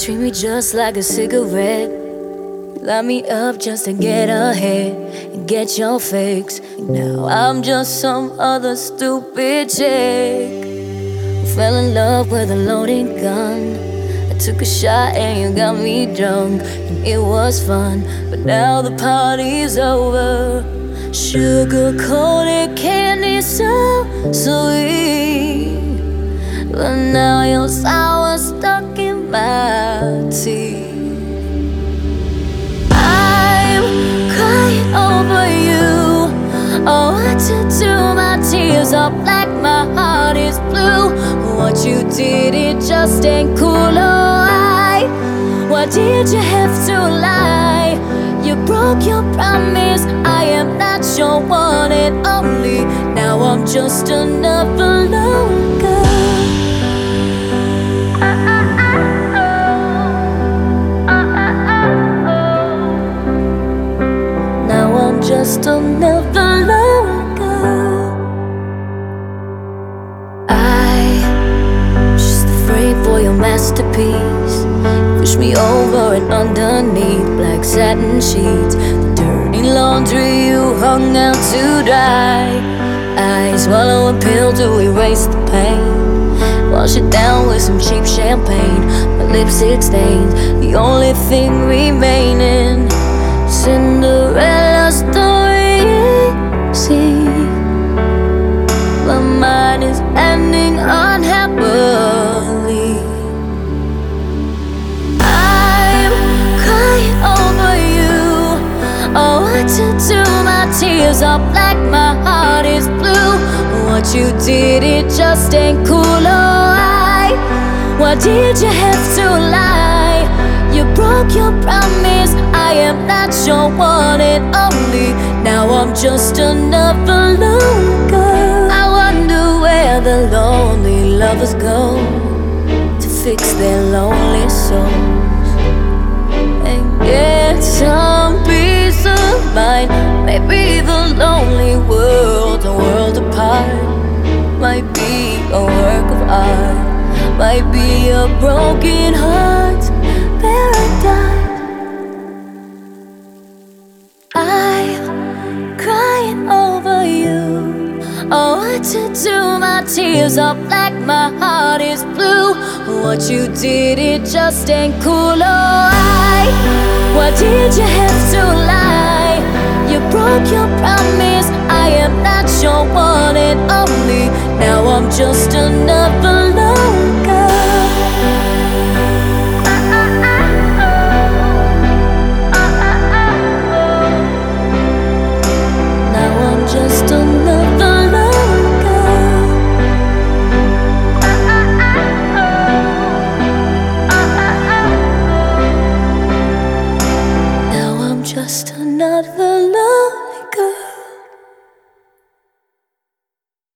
treat me just like a cigarette. You light me up just to get ahead and get your fix. Now I'm just some other stupid chick who fell in love with a loaded gun. I took a shot and you got me drunk, and it was fun. But now the party's over. Sugar-coated candy, so sweet, but now you're sour, stuck in my teeth. I'm crying over you. Oh, what to do? My tears are black, my heart is blue. What you did, it just ain't cool. Oh, why did you have to lie? You broke your promise. I am not your one and only. Now I'm just another lone girl. Now I'm just another lone girl. I'm just afraid for your masterpiece. Push me over and underneath black satin sheets. The dirty laundry you hung out to dry. I swallow a pill to erase the pain. Wash it down with some cheap champagne. My lipstick stains, the only thing remaining. Cinderella story, see. My mind is ending unhappily. Oh, what to do? My tears are black, my heart is blue. What you did, it just ain't cool. Oh, why did you have to lie? You broke your promise. I am not your one and only. Now I'm just another lone girl. I wonder where the lonely lovers go to fix their lonely souls and get some peace of mind. Maybe the lonely world, a world apart, might be a work of art, might be a broken heart's paradise. I'm crying over you. Oh, what to do? My tears are black, my heart is blue. What you did, it just ain't cool. Oh, why did you have to lie? You broke your promise. I am not your one and only. Now I'm just another